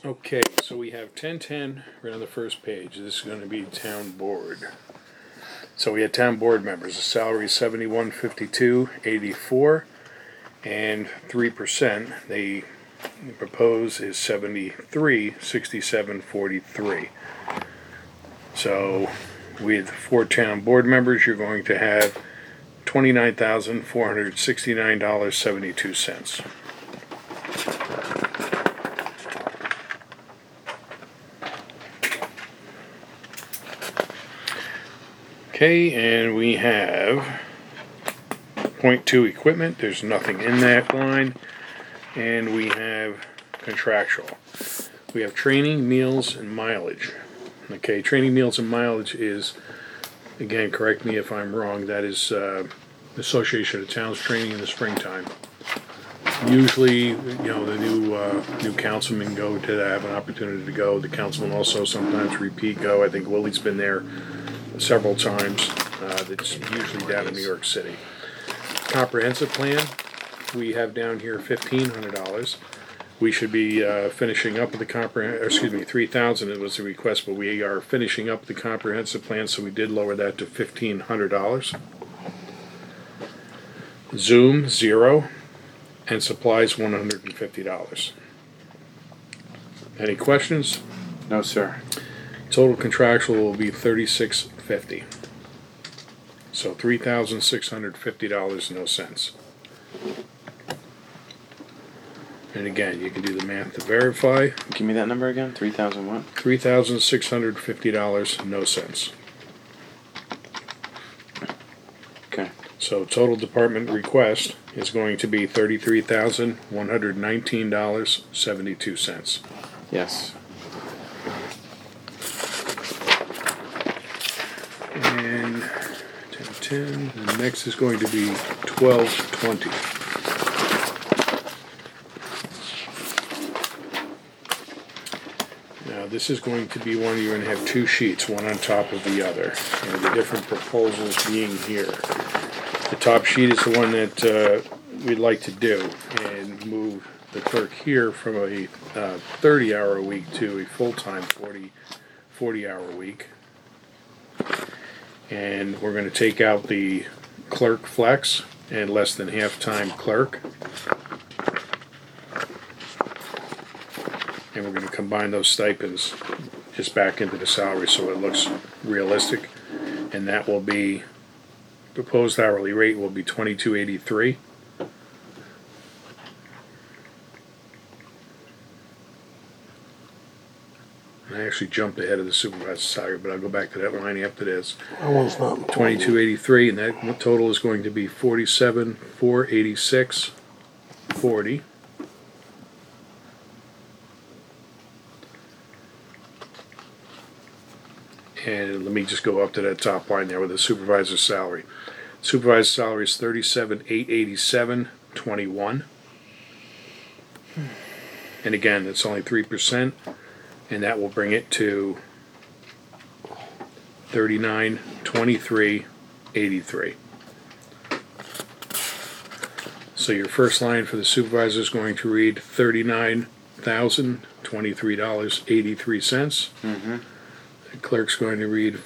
Okay, so we have 1010 right on the first page. This is going to be town board. So we had town board members. The salary is 7152.84, and 3% they propose is 7367.43. So with 4 town board members, you're going to have $29,469.72. Okay, and we have .2 equipment. There's nothing in that line. And we have contractual. We have training, meals, and mileage. Okay, training, meals, and mileage is, again, correct me if I'm wrong, that is Association of Towns training in the springtime. Usually, the new councilmen go to that, have an opportunity to go. The councilmen also sometimes repeat go. I think Willie's been there several times. It's usually down in New York City. Comprehensive plan, we have down here $1,500. We should be finishing up with the $3,000. It was a request, but we are finishing up the comprehensive plan, so we did lower that to $1,500. Zoom, $0, and supplies, $150. Any questions? No, sir. Total contractual will be $3,650. So $3,650, no cents. And again, you can do the math to verify. Give me that number again. 3,000 what? $3,650, no cents. Okay. So total department request is going to be $33,119.72. Yes. And 1010. The next is going to be 1220. Now this is going to be one you're going to have 2 sheets, one on top of the other, and the different proposals being here. The top sheet is the one that we'd like to do and move the clerk here from a 30-hour a week to a full-time 40-hour week. And we're going to take out the clerk flex and less than half-time clerk. And we're going to combine those stipends just back into the salary so it looks realistic. And that will be, proposed hourly rate will be $22.83. I actually jumped ahead of the supervisor's salary, but I'll go back to that line after this. That one's not important. $22.83, and that total is going to be $47,486.40. And let me just go up to that top line there with the supervisor's salary. Supervisor's salary is $37,887.21. And again, it's only 3%. And that will bring it to $39,23.83. So your first line for the supervisor is going to read $39,023.83. Mm-hmm. The clerk's going to read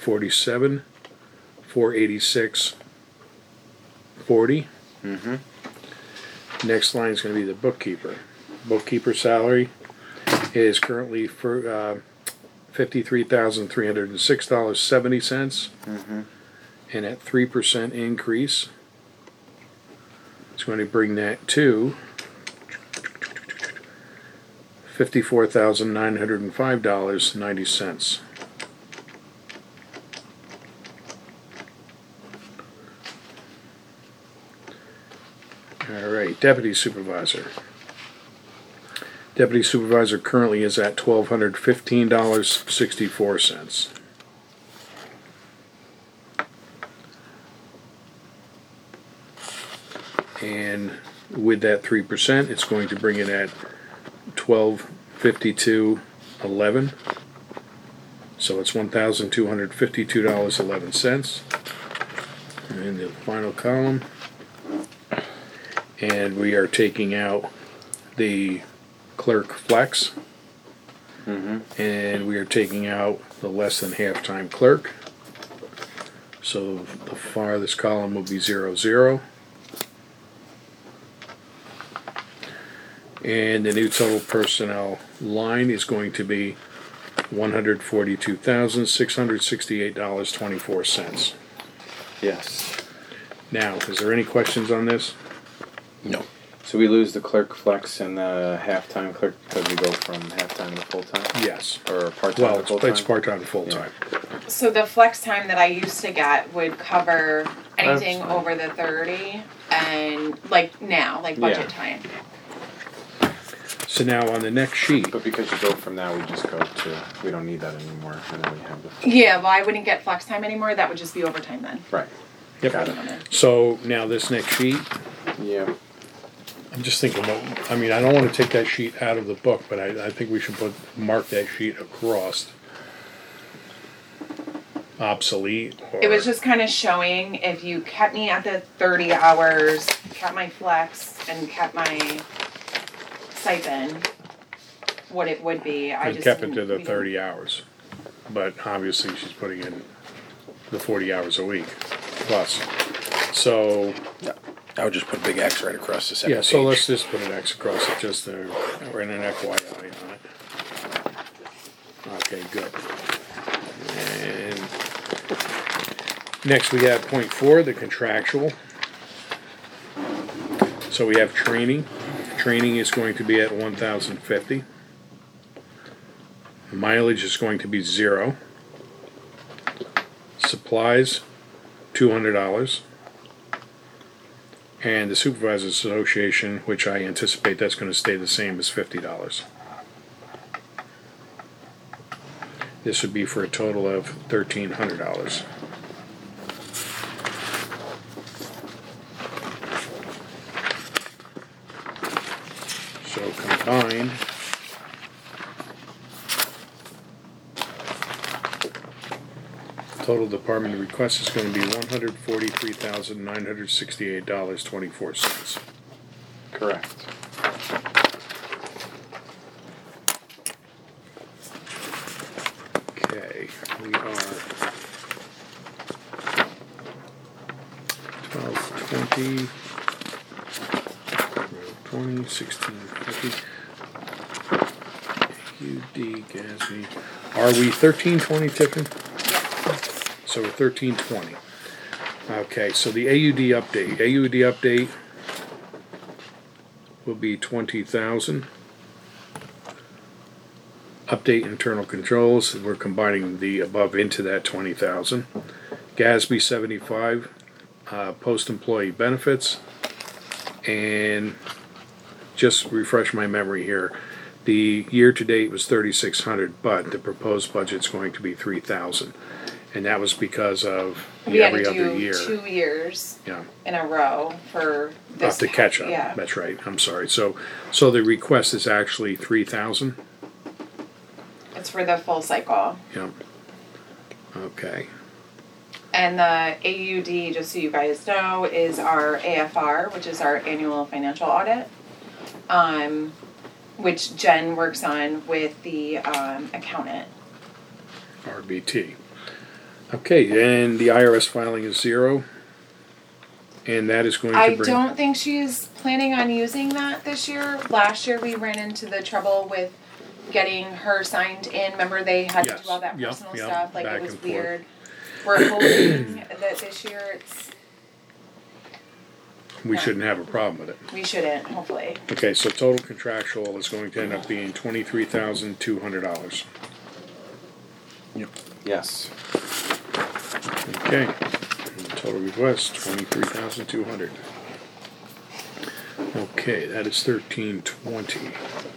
$47,486.40. Mm-hmm. Next line is going to be the bookkeeper. Bookkeeper salary is currently for $53,306.70. Mm-hmm. And at 3% increase, it's going to bring that to $54,905.90. All right, deputy supervisor. Deputy supervisor currently is at $1,215.64. And with that 3%, it's going to bring it at $1,252.11. So it's $1,252.11. And the final column. And we are taking out the clerk flex And we are taking out the less than half-time clerk. So the farthest column will be 0, 0. And the new total personnel line is going to be $142,668.24. Yes. Now, is there any questions on this? No. So we lose the clerk flex and the half-time clerk because we go from half-time to full-time? Yes. Or part-time Well, to full-time? it's part-time to full-time. So the flex time that I used to get would cover anything That's fine. over the 30 and like now, like budget time. So now on the next sheet, But because you go from now, we just go to, we don't need that anymore, and then we have the... Yeah, well, I wouldn't get flex time anymore. That would just be overtime then. Right. yep. Got it. So now this next sheet, Yeah. I'm just thinking, I mean, I don't want to take that sheet out of the book, but I think we should mark that sheet across obsolete. Or, It was just kind of showing if you kept me at the 30 hours, kept my flex, and kept my stipend, what it would be. I and just kept it to we the didn't- 30 hours. But obviously she's putting in the 40 hours a week plus. So, I would just put a big X right across the second yeah, so page. let's just put an X across it, just to, or an FYI on it. Okay, good. And next we have point 4, the contractual. So we have training. Training is going to be at 1,050. Mileage is going to be 0. Supplies, $200. And the Supervisors Association, which I anticipate that's going to stay the same, is $50. This would be for a total of $1,300. So combined, total department request is going to be $143,968.24. Correct. Okay, we are 12, 20, 16, 50. UD, GASB. Are we 1320, Tiffin? So we're 1320. Okay, so the AUD update will be 20,000. Update internal controls, we're combining the above into that 20,000. GASB 75, post-employee benefits, and just refresh my memory here. The year-to-date was 3,600, but the proposed budget's going to be 3,000, and that was because of We the had every to other do year. 2 years Yeah. in a row for this. To catch up. Yeah. That's right. I'm sorry. So the request is actually 3,000. It's for the full cycle. Yeah. Okay. And the AUD, just so you guys know, is our AFR, which is our annual financial audit, which Jen works on with the accountant. RBT. Okay, and the IRS filing is 0, and that is going to I bring. don't think she's planning on using that this year. Last year we ran into the trouble with getting her signed in. Remember they had to Yes. do all that Yep, personal yep. stuff? Like Back it was and forth. weird. We're hoping that this year We shouldn't have a problem with it. we shouldn't, hopefully. Okay, so total contractual is going to end up being $23,200. Yes. Okay. And total request 23,200. Okay, that is 1320.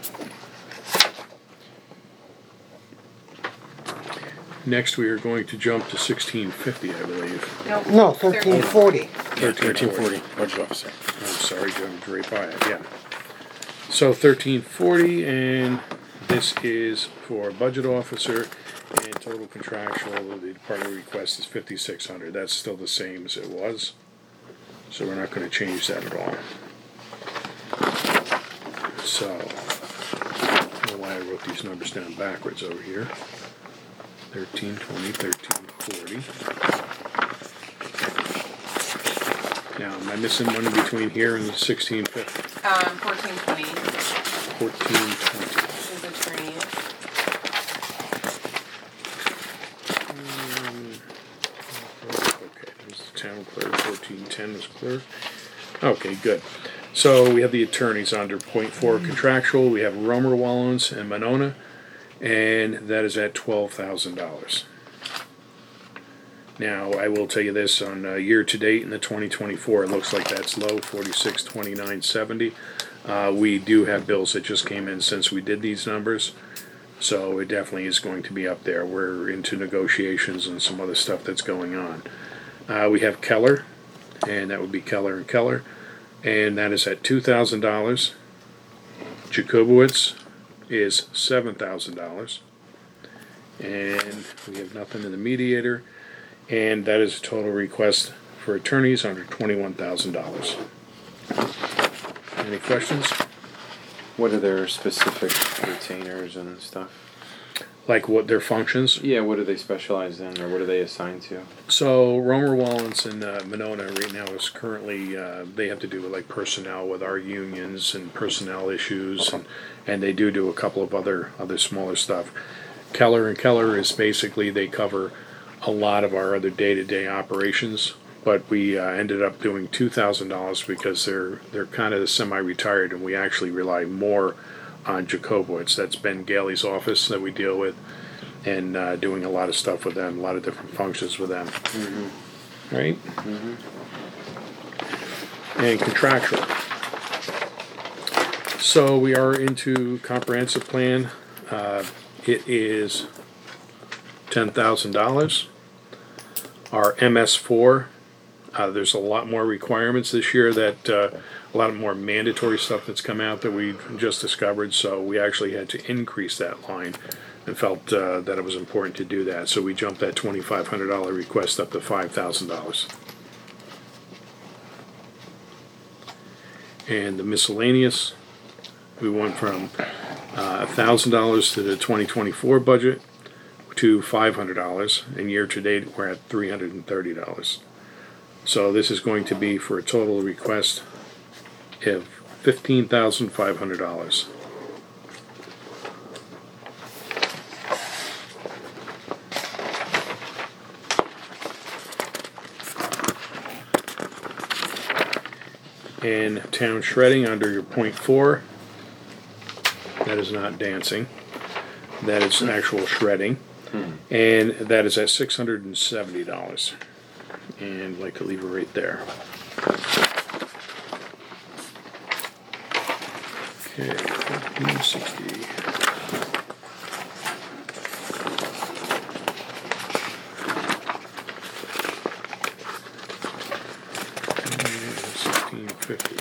Next, we are going to jump to 1650, I believe. No, 1340. 1340, budget officer. I'm sorry, jumped right by it, yeah. So 1340, and this is for budget officer, and total contractual, the department request is 5,600. That's still the same as it was. So we're not going to change that at all. So, I don't know why I wrote wrote these numbers down backwards over here. 1320, 1340. Now, am I missing one in between here and the 1650? 1420 1420. is a tree. Okay, there's the town clerk, 1410 is clerk. Okay, good. So we have the attorneys under .4 contractual. We have Romer Wallens and Monona, and that is at $12,000. Now, I will tell you this, on year to date in the 2024, it looks like that's low, 4629.70. We do have bills that just came in since we did these numbers, so it definitely is going to be up there. We're into negotiations and some other stuff that's going on. We have Keller, and that would be Keller and Keller, and that is at $2,000. Jacobowitz is $7,000, and we have nothing in the mediator, and that is a total request for attorneys under $21,000. Any questions? What are their specific retainers and stuff? Like what their functions? Yeah, what do they specialize in, or what are they assigned to? So Romer Wallens and Monona right now is currently they have to do with like personnel with our unions and personnel issues, and they do a couple of other smaller stuff. Keller and Keller is basically they cover a lot of our other day-to-day operations, but we ended up doing $2,000 because they're kind of semi-retired, and we actually rely more on Jacobowitz. That's Ben Gailey's office that we deal with, and doing a lot of stuff with them, a lot of different functions with them. Mm-hmm. Right? Mm-hmm. And contractual. So we are into comprehensive plan. It is $10,000. Our MS4, there's a lot more requirements this year that a lot more mandatory stuff that's come out that we just discovered, so we actually had to increase that line and felt that it was important to do that. So we jumped that $2,500 request up to $5,000. And the miscellaneous, we went from $1,000 to the 2024 budget to $500, and year to date we're at $330. So this is going to be for a total request of $15,500. And town shredding under your .4, that is not dancing, that is actual shredding, and that is at $670. And I'd like to leave it right there. Okay, 1560. And 1650.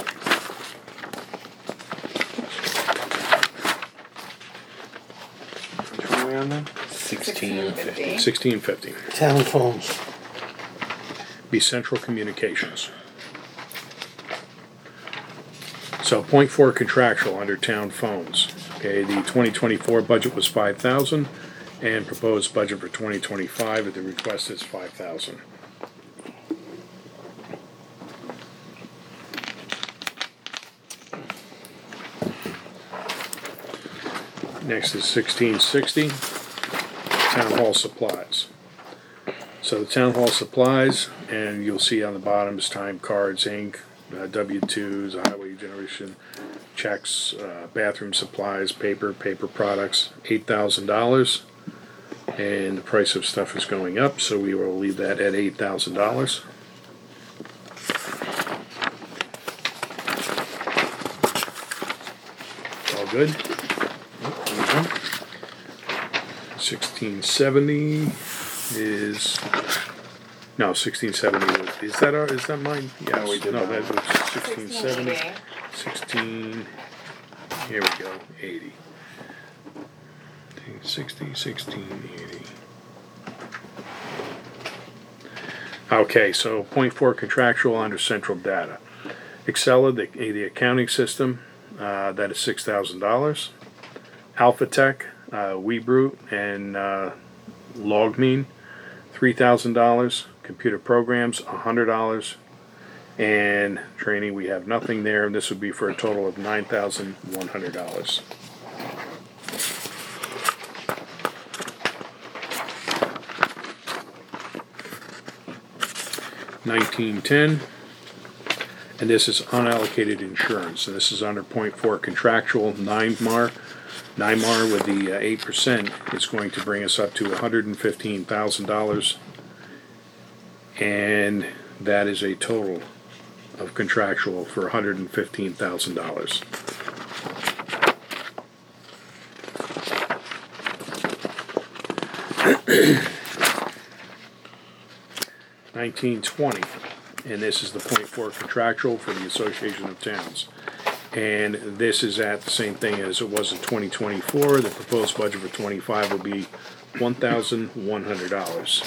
Which one are we on then? 1650. 1650. Town phones. Be Central Communications. So .4 contractual under town phones. Okay, the 2024 budget was $5,000, and proposed budget for 2025 at the request is $5,000. Next is 1660, Town Hall Supplies. So the Town Hall Supplies, and you'll see on the bottom is time cards, ink, W-2s, highway generation checks, bathroom supplies, paper products, $8,000. And the price of stuff is going up, so we will leave that at $8,000. All good? 1670 is... No, 1670 is that mine? Yes. No, we did no, not. that was 1670. 1680. 16, here we go, 80. 60, 1680. Okay, so .4 contractual under central data. Excella, the accounting system, that is $6,000. Alpha Tech, Webrute, and Logmein, $3,000. Computer programs, $100. And training, we have nothing there. This would be for a total of $9,100. $19.10, and this is unallocated insurance, and this is under .4 contractual. NYMAR with the 8% is going to bring us up to $115,000, and that is a total of contractual for $115,000. $19.20, and this is the .4 contractual for the Association of Towns. And this is at the same thing as it was in 2024. The proposed budget for 25 will be $1,100.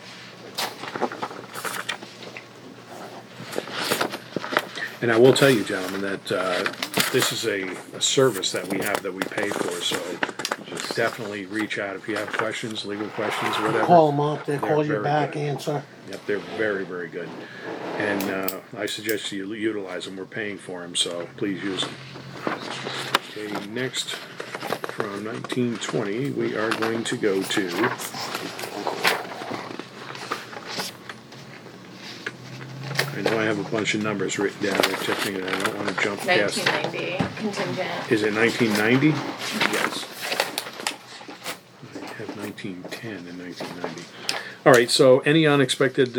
And I will tell you, gentlemen, that this is a service that we have that we pay for, so just definitely reach out if you have questions, legal questions, whatever. Call them up, they They're call you very back, good. answer. Yep, they're very, very good. And I suggest you utilize them. We're paying for them, so please use them. Okay, next, from 1920, we are going to go to I know I have a bunch of numbers written down there, Tiffany, and I don't want to jump past. 1990 contingent. Is it 1990? Yes. I have 1910 and 1990. All right, so any unexpected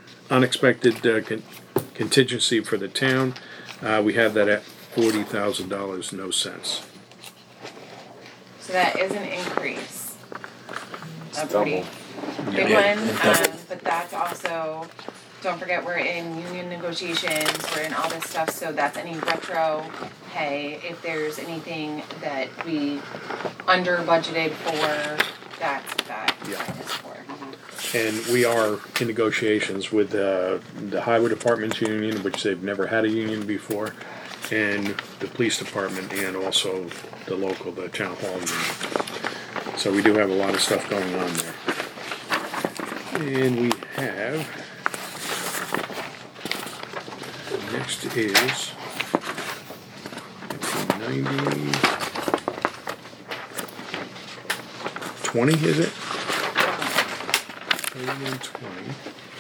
contingency for the town, we have that at $40,000, no cents. So that is an increase. A It's pretty double. big Yeah. one, but that's also, don't forget, we're in union negotiations, we're in all this stuff, so that's any retro pay. If there's anything that we under budgeted for, that Yeah. is for. And we are in negotiations with the Highway Department's union, which they've never had a union before, and the police department, and also the local, the town hall union. So we do have a lot of stuff going on there. And we have, next is 1990, 20, is it? 3120.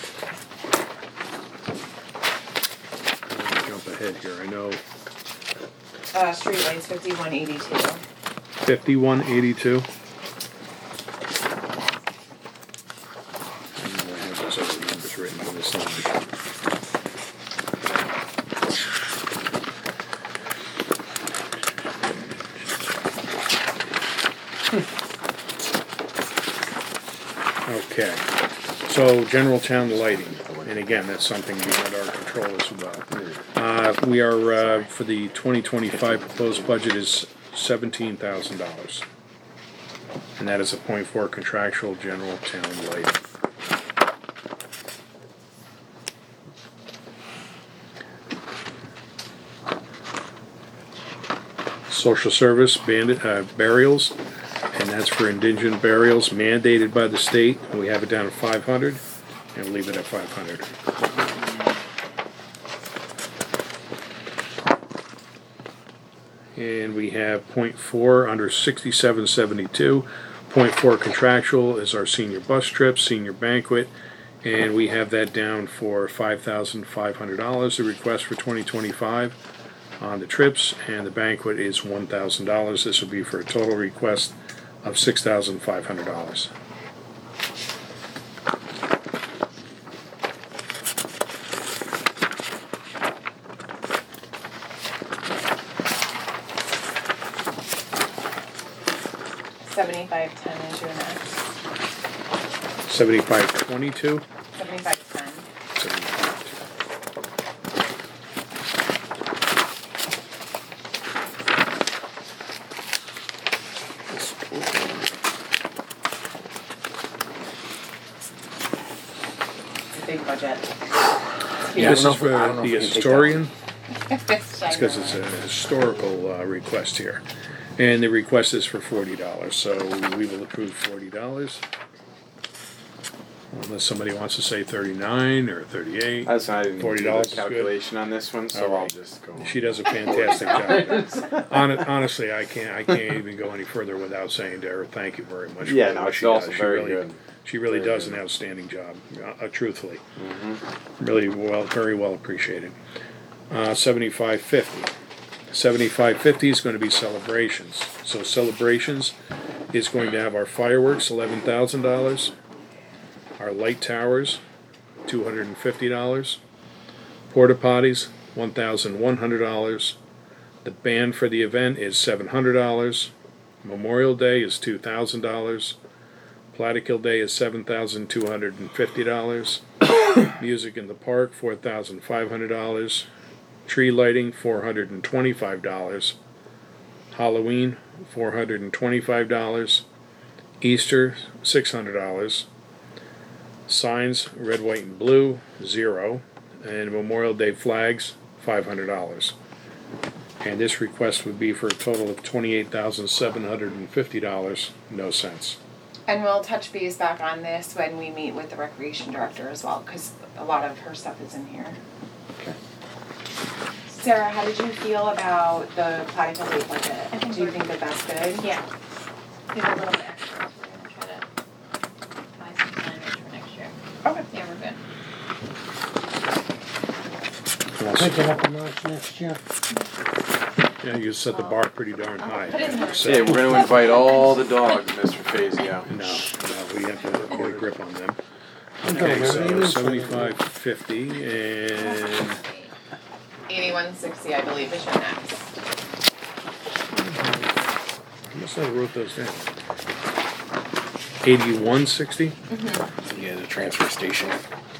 Jump ahead here. I know Streetlights 5182. 5182. I have those other numbers written on this line. Okay, so general town lighting, and again, that's something beyond our control as well. We are, for the 2025 proposed budget is $17,000. And that is a .4 contractual general town lighting. Social service burials, and that's for indigent burials mandated by the state. We have it down at 500, and leave it at 500. And we have .4 under 6772. .4 contractual is our senior bus trip, senior banquet, and we have that down for $5,500. The request for 2025 on the trips, and the banquet is $1,000. This would be for a total request of $6,500. $75.10 is your next. 7522. $75.10. 75. It's a big budget. Yeah, This I is don't know for if the we can take historian. It's It's because it's a historical request here. And the request is for $40, so we will approve $40. Unless somebody wants to say 39 or 38. I didn't do $40 the is good. calculation on this one, so All I'll right. just go. She does a fantastic job. Honestly, I can't even go any further without saying to her, thank you very much. Yeah, for no, what it's she also does. very good. She really Very does good. an outstanding job, truthfully. Mm-hmm. Really well, very well appreciated. 7550. 7550 is going to be celebrations. So celebrations is going to have our fireworks, $11,000. Our light towers, $250. Porta potties, $1,100. The band for the event is $700. Memorial Day is $2,000. Plattekill Day is $7,250. Music in the park, $4,500. Tree lighting, $425. Halloween, $425. Easter, $600. Signs, red, white, and blue, $0. And Memorial Day flags, $500. And this request would be for a total of $28,750, no cents. And we'll touch base back on this when we meet with the recreation director as well, because a lot of her stuff is in here. Okay. Sarah, how did you feel about the Plattekill Day budget? I think Do you we're- think that that's good? Yeah. Give a little bit extra, so we're gonna try to buy some signage for next year. Okay. Yeah, we're good. Pick it up a notch next year. Yeah, you set the bar pretty darn high. Put it in there. So, yeah, we're going to invite all the dogs, Mr. Fazio. No, we have to get a grip on them. Okay, Okay, so so 7550 and 8160, I believe, is your next. I must have wrote those down. 8160? Yeah, the transfer station.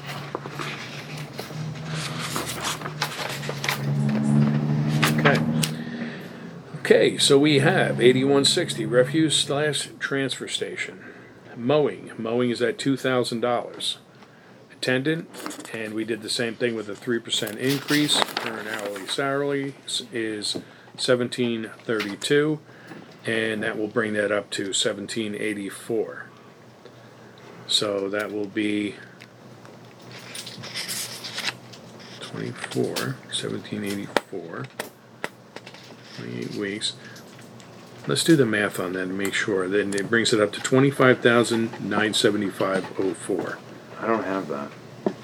Okay. Okay, so we have 8160 refuse/transfer station. Mowing is at $2,000. Attendant, and we did the same thing with a 3% increase. Current hourly salary is $17.32, and that will bring that up to $17.84. So that will be 1784, 28 weeks. Let's do the math on that and make sure. Then it brings it up to $25,975.04. I don't have that.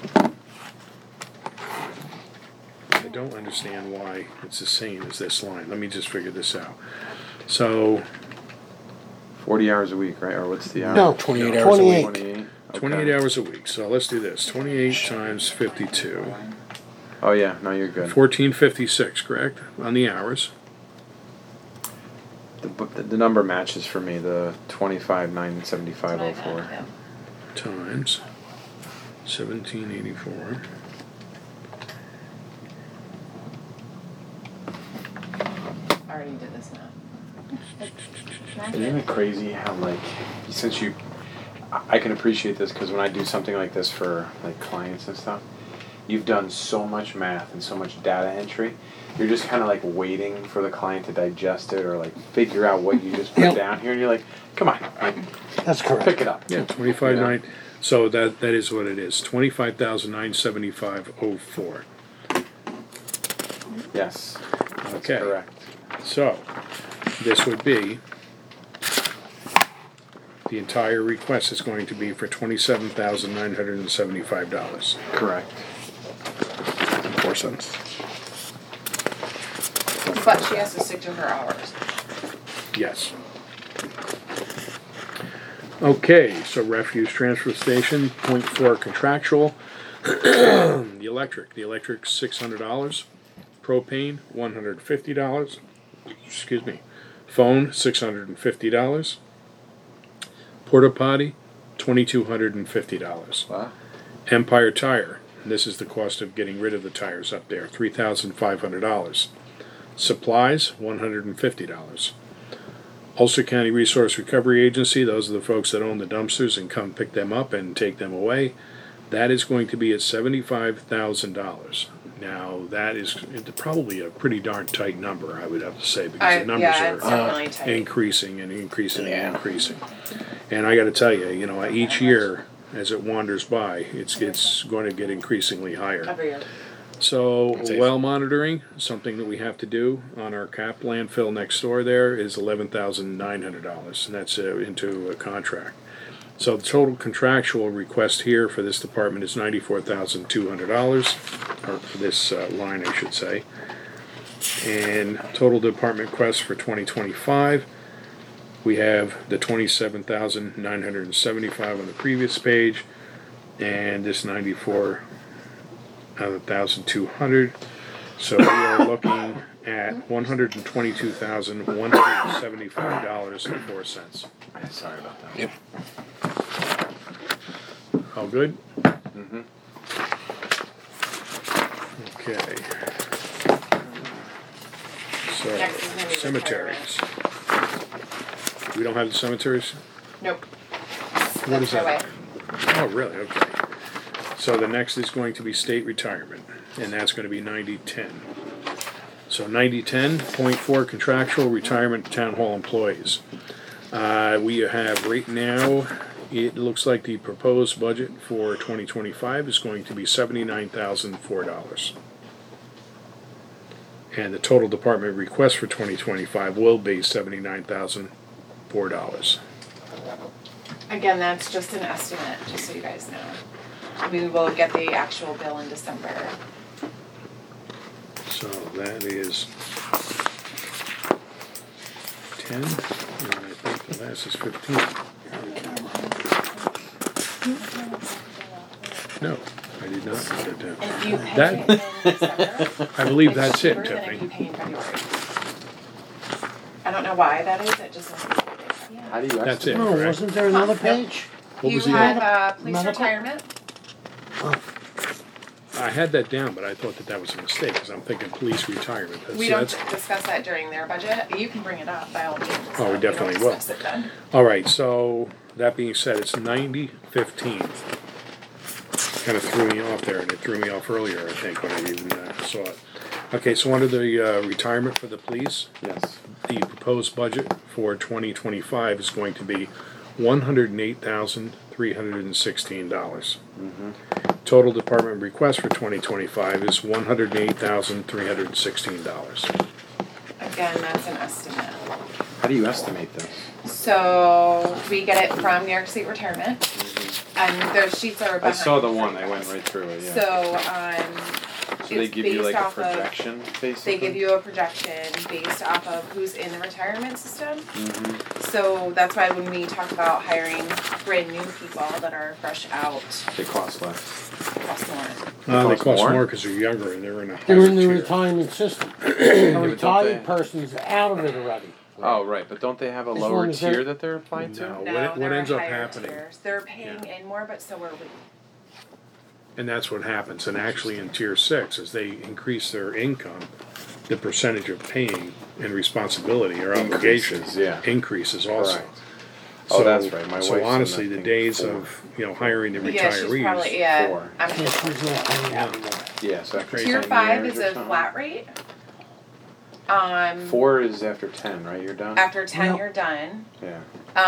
I don't understand why it's the same as this line. Let me just figure this out. So 40 hours a week, right? Or what's the hour? No, 28 hours a week. 28. 28 hours a week. So let's do this. 28 times 52. Oh, yeah. No, you're good. 1456, correct? On the hours. The number matches for me, the That's what I 25,975.04. got, yeah. Times 1784. I already did this now. Isn't it crazy how, like, since you, I can appreciate this because when I do something like this for, like, clients and stuff, you've done so much math and so much data entry. You're just kind of like waiting for the client to digest it or like figure out what you just put Yep. down here, and you're like, come on, like, That's correct. pick it up. Yeah, 25 Yeah. 9. So that is what it is. 25,975.04. Yes, that's Okay. correct. So this would be the entire request is going to be for $27,975. Correct. 4 cents. But she has to stick to her hours. Yes. Okay, so refuse transfer station, .4 contractual. The electric's $600. Propane, $150. Excuse me. Phone, $650. Porta potty, $2,250. Wow. Empire Tire, this is the cost of getting rid of the tires up there, $3,500. Supplies, $150. Ulster County Resource Recovery Agency, those are the folks that own the dumpsters and come pick them up and take them away. That is going to be at $75,000. Now, that is probably a pretty darn tight number, I would have to say, because the numbers Yeah, it's are definitely tight. increasing and increasing and Yeah. increasing. And I gotta tell you, each year, as it wanders by, it's going to get increasingly higher. Every year. So, That's it. well monitoring, something that we have to do on our cap landfill next door there is $11,900, and that's into a contract. So the total contractual request here for this department is $94,200, or for this line, I should say. And total department requests for 2025, we have the $27,975 on the previous page, and this $94,200. So we are looking at $122,175.04. Sorry about that. Yep. All good? Mm-hmm. Okay. Next is gonna be So, cemeteries. We don't have the cemeteries? Nope. What is That's that? highway. Oh, really? Okay. So the next is going to be state retirement, and that's going to be 9010. So 9010.4 contractual retirement to town hall employees. We have right now, it looks like the proposed budget for 2025 is going to be $79,004. And the total department request for 2025 will be $79,004. Again, that's just an estimate, just so you guys know. We will get the actual bill in December. So that is 10, and I think the last is 15. No, I did not put it down. If you pay That- it in December, I believe it's that's it, cheaper than if you Tiffany. pay in February. I don't know why that is, it just doesn't. How do you That's estimate? it. No, Correct. wasn't there another page? What You was the have other? police Medical? retirement, I had that down, but I thought that was a mistake, because I'm thinking police retirement. we So don't that's, discuss that during their budget, you can bring it up by all means. Oh, we definitely don't will. discuss it then. all right, so that being said, it's 9015. Kind of threw me off there, and it threw me off earlier, I think, when I even saw it. Okay, so under the retirement for the police, Yes. the proposed budget for 2025 is going to be $108,316. Total department request for 2025 is $108,316. Again, that's an estimate. How do you estimate this? So we get it from New York State Retirement, and those sheets are I behind. saw the for one. you I went guys. right through it. Yeah. So, So they it's give you based like a off of- projection, basically. They give you a projection based off of who's in the retirement system. Mm-hmm. So that's why when we talk about hiring brand new people that are fresh out, They cost less. it costs more. They cost cost more? more because they're younger and they're in a higher They're in the tier. retirement system. A don't retired they- person's out of it already. Oh, right. But don't they have a As lower long as they're- tier that they're applied to? No. No, what they're ends a up higher happening- tiers. They're paying in more, but so are we. And that's what happens. And actually in tier 6, as they increase their income, the percentage of paying and responsibility or obligation Increases, yeah. increases also. Correct. Oh, that's right. My So wife's in, honestly, I the think, days 4. of hiring the Yeah, she's probably, retirees. yeah. 4. I'm- Yeah, she's not paying anymore. Yeah, so after Tier 10 5 years is or a something. flat rate. 4 is after 10, right? You're done? After 10, Yep. you're done. Yeah.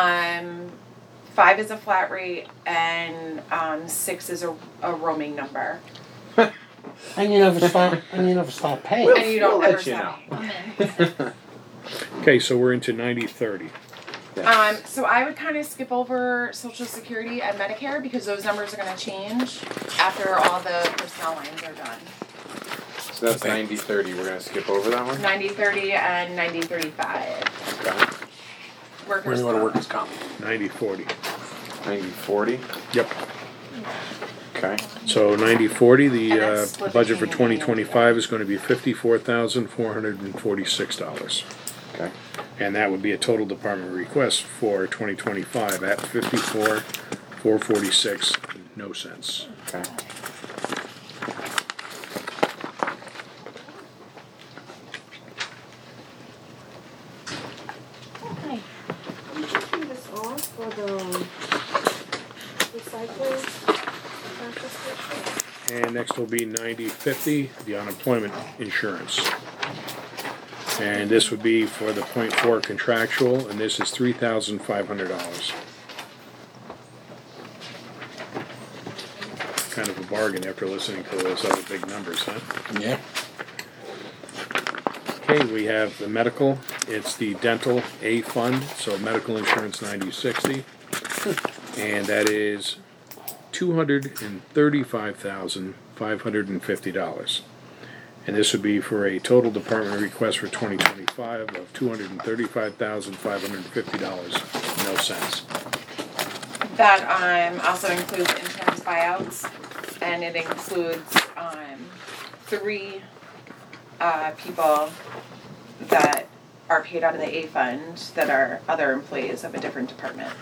5 is a flat rate, and 6 is a roaming number. And you never stop paying. We'll- And you don't we'll ever let you stop. I'm in. Okay, so we're into 90/30. Yeah. So I would kind of skip over Social Security and Medicare because those numbers are going to change after all the personnel lines are done. So that's Okay. 90/30. We're gonna skip over that one. 90/30 and 90/35. Okay. We're Workers' gonna go to comp. workers' comp. 90/40. 90/40. Yep. Okay. So 90/40, And the that's split budget for between the 2025 is going to be $54,446. Okay. And that would be a total department request for 2025 at $54,446, no cents. Okay. Hi. I'm checking this off for the recycling transfer station. And next will be 9050, the unemployment insurance. And this would be for the .4 contractual, and this is $3,500. Kind of a bargain after listening to those other big numbers, huh? Yeah. Okay, we have the medical. It's the dental A fund, so medical insurance 9060, and that is $235,550. And this would be for a total department request for 2025 of $235,550, no cents. That also includes insurance buyouts, and it includes 3 people that are paid out of the A fund that are other employees of a different department.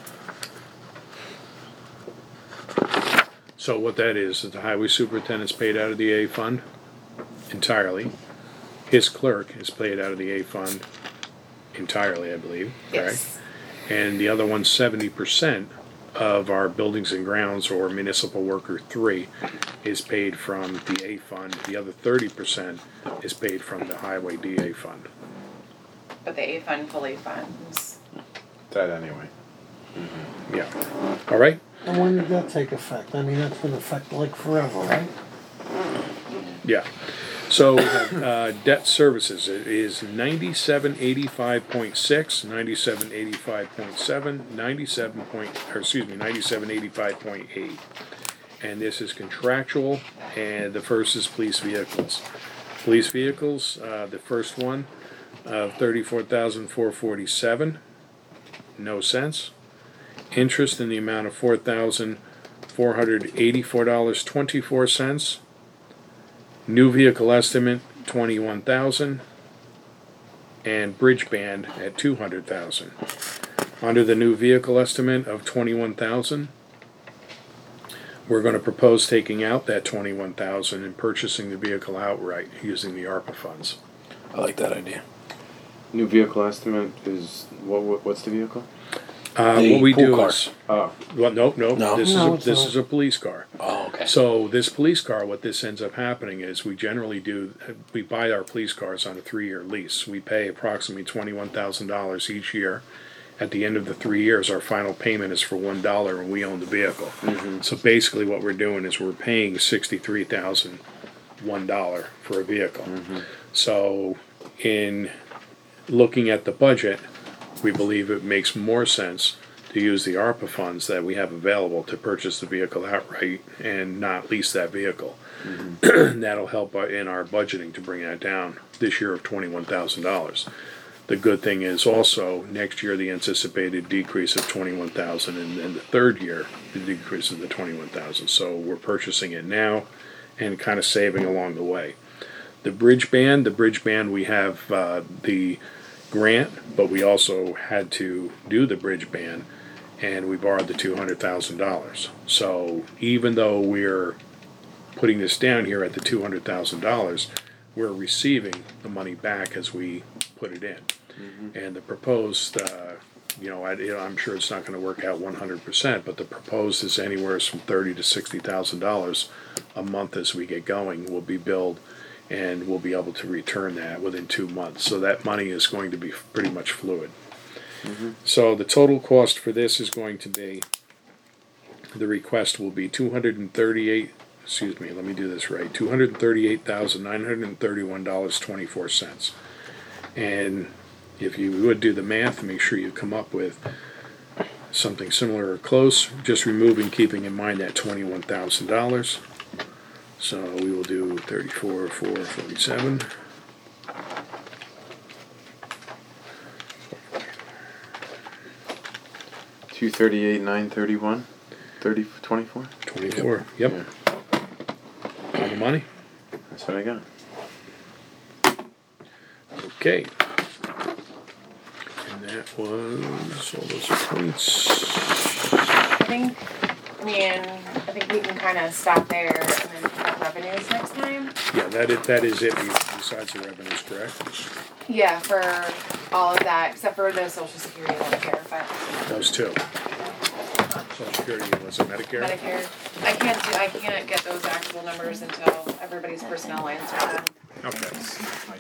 So what that is the highway superintendent's paid out of the A fund entirely. His clerk is paid out of the A fund entirely, I believe, correct? Yes. And the other one's 70% of our buildings and grounds or municipal worker 3 is paid from the A fund. The other 30% is paid from the highway DA fund. But the A fund fully funds. That anyway. Yeah. All right? And when did that take effect? I mean, that's been effect like forever, right? Yeah. So debt services, it is 9785.6, 9785.7, 9785.8. And this is contractual, and the first is police vehicles. Police vehicles, the first one of $34,447, no cents. Interest in the amount of $4,484.24. New vehicle estimate $21,000, and bridge band at $200,000. Under the new vehicle estimate of $21,000, we're going to propose taking out that $21,000 and purchasing the vehicle outright using the ARPA funds. I like that idea. New vehicle estimate is what's the vehicle? The What we pool do car. is, Oh, well, no, No? this No, is it's not. a police car. Oh, okay. So this police car, what this ends up happening is we generally we buy our police cars on a 3-year lease. We pay approximately $21,000 each year. At the end of the 3 years, our final payment is for $1 and we own the vehicle. So basically what we're doing is we're paying $63,001 for a vehicle. So in looking at the budget, we believe it makes more sense to use the ARPA funds that we have available to purchase the vehicle outright and not lease that vehicle. That'll help in our budgeting to bring that down this year of $21,000. The good thing is also next year the anticipated decrease of $21,000, and then the third year the decrease of the $21,000. So we're purchasing it now and kind of saving along the way. The bridge band we have the grant, but we also had to do the bridge band, and we borrowed the $200,000. So even though we're putting this down here at the $200,000, we're receiving the money back as we put it in. And the proposed, I'm sure it's not going to work out 100%, but the proposed is anywhere from $30,000 to $60,000 a month as we get going will be billed, and we'll be able to return that within 2 months. So that money is going to be pretty much fluid. So the total cost for this is going to be, the request will be $238,931.24. And if you would do the math, make sure you come up with something similar or close, just keeping in mind that $21,000. So we will do 34,447. $238,931, 24. 24. Yep. Yeah. All the money. That's what I got. Okay. And that was all those points. I think we can kind of stop there and then pick up revenues next time. Yeah, that is it besides the revenues, correct? Yeah, for all of that, except for the Social Security, I don't care, but Those two. Social Security, was it Medicare? Medicare. I can't get those actual numbers until everybody's personnel lines are done. Okay.